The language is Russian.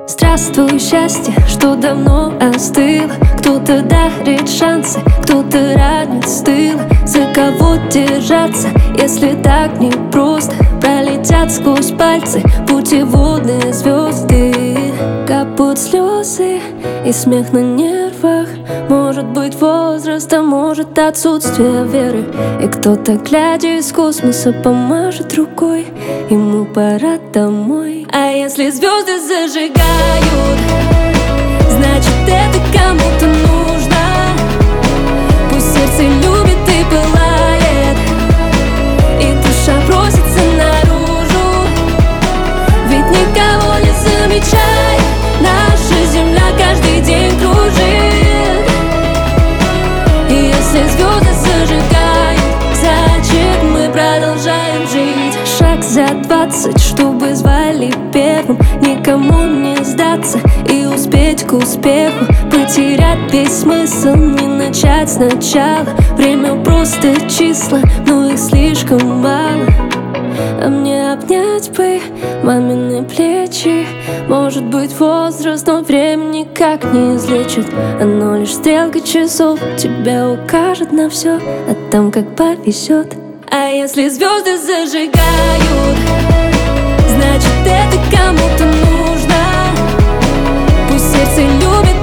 Здравствуй, счастье, что давно остыло. Кто-то дарит шансы, кто-то ранит с тыла. За кого держаться, если так непросто? Пролетят сквозь пальцы путеводные звезды. Капут слезы и смех на нервах. Может быть возраст, а может отсутствие веры. И кто-то, глядя из космоса, помашет рукой. Ему пора домой. А если звезды зажигают, значит это кому-то нужно. Пусть сердце любит и пылает, и душа просится наружу. Ведь никого не замечай, наша земля каждый день кружит. И если звезды зажигают, значит мы продолжаем жить. Шаг за 20, чтобы звали первым. Никому не сдаться и успеть к успеху. Потерять весь смысл, не начать сначала. Время просто числа, но их слишком мало. А мне обнять бы мамины плечи. Может быть возраст, но время никак не излечит. Оно лишь стрелка часов тебя укажет на все, а там как повезет. А если звезды зажигают, значит это кому-то нужно. Пусть сердце любит